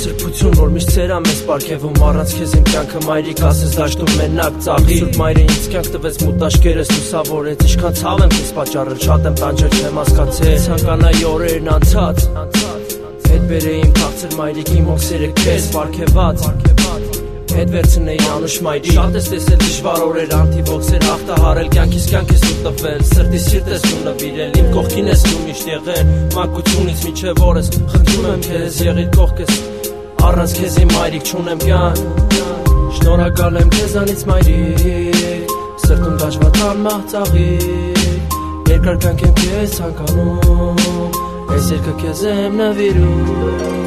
սրբություն, որ միշտ սերա մեզ պարգևում առանց քեզ իմ կյանքը մայրիկ ասես դաշտում մենակ ծաղի Սուրբ մայրը ինձ կյանք տվեց մուտաշկերս լուսավորեց Ինչքան ցավ եմ քեզ պատճառել շատ եմ տանջել չեմ հասկացել Ցանկանայի օրերն անցած Հետ բերեի իմ քաղցր մայրիկ իմ հոգսերը քեզ պարգևած Հետ վերցնեի անուշ մայրիկ Շատ ես տեսել դժվար օրեր անտիվոքսեր հաղթահարել Կյանքիս կյանք ես ու տվել Սրտիս սիրտ ես ու նվիրել Իմ կողքին ես ու միշտ եղել Մանկությունից մինչև օրս Խնդրում եմ քեզ եղիր կողքս Առանց քեզ իմ մայրիկ չունեմ կյանք Շնորհակալ եմ քեզանից մայրիկ Սրտում դաջվածան մահծաղիկ Երկար կյանք եմ քեզ ցանկանում Այս երգը քեզ եմ նվիրում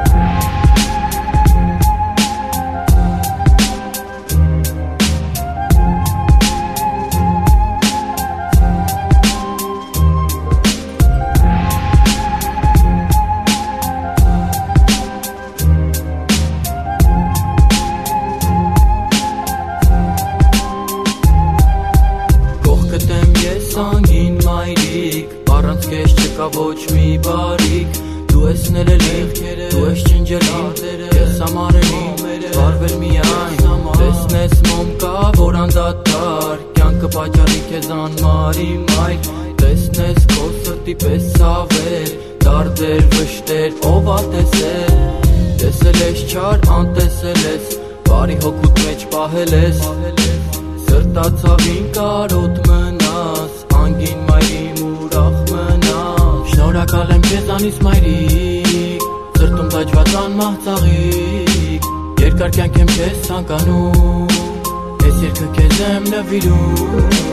Անգին մայրիկ, առանց կեզ չկա ոչ մի բարիք Դու ես ներելիք, դու ես չնջելիք Ես համարելիք, վարվել միայն Տեսնես մոմ կա, որ անդադար Կյանքը պաճարի կեզ անմարի մայր Տեսնես քո սրտի պես սավեր Դարդեր, վշտեր, ով ատեսել Տեսել ես չար, անտեսել ես Բարի հոգուտ մեջ պահել ես Սրտացավին կարոտ մնաս Անգին մայրիմ ուրախ մնաս Շնորհակալ եմ քեզանից մայրիկ Սրտում դաջվածան մահծաղիկ Երկար կյանք եմ քեզ ցանկանում Այս երգը քեզ եմ նվիրում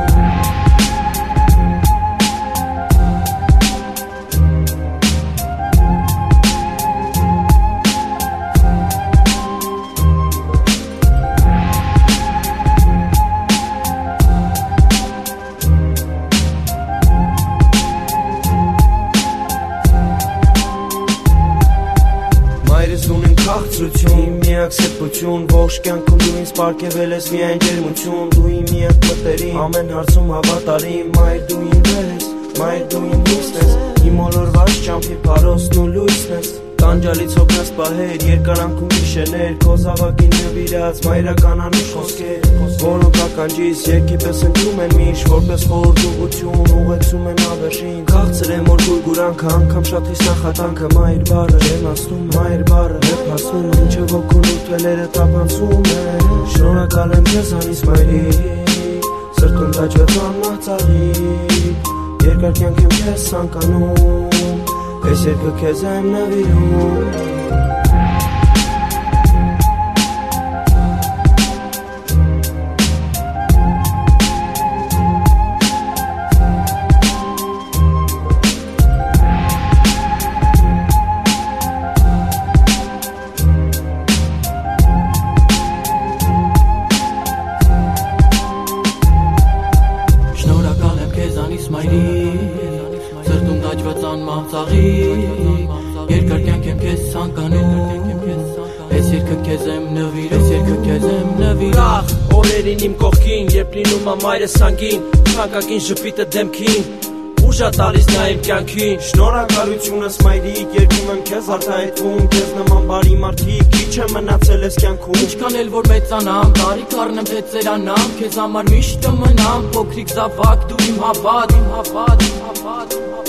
Իմ միակ սրբություն, ողջ կյանքում դու ինձ պարգևել ես միայն ջերմություն Դու իմ միակ մտերիմ, ամեն հարցում հավատարիմ Մայր դու իմ ես, մայր դու իմ լույսն ես Իմ ոլորված ճամփի փարոսն ու լույսն ես Տանջալից հոգնած պահեր, երկարանքում գիշերներ Քո զավակին նվիրած մայրական անուշ խոսքեր Որոնք ականջիս երգի պես ընկնում են միշտ Որպես խորհրդություն ուղեկցում են ավերժին Քաղցր եմ որ գուրգուրանքը անգամ շատ հիս նախատանքը Մայր բառը եմ ասնում, մայր բառը հեպ հասնում Մինչև հոգուն ու թվելերը տապանցում են Շնորհակալ եմ քեզանից մայրիկ Սրտում դաջվածան մահծաղիկ Երկար կյանք եմ քեզ ցանկանում Այս երգը քեզ եմ նվիրում Շնորհակալ եմ քեզանից մայրիկ Սրտում դաջվածան մահծաղիկ Երկար կյանք եմ քեզ ցանկանում Այս երգը քեզ եմ նվիրում Օրերին իմ կողքին, երբ լինում ա մայրս անգին Ցանկակին ժպիտը դեմքին Ուժա տալիս նա իմ կյանքին Շնորհակալությունս մայրիկ, երգում եմ քեզ արտահայտվում Քեզ նման բարի մարդիկ, քիչ է մնացել ես կյանքում Ինչքան էլ որ մեծանամ, տարիք առնեմ թե ծերանամ Քեզ համար միշտ կմնամ, փոքրիկ զավակ դու իմ հավատ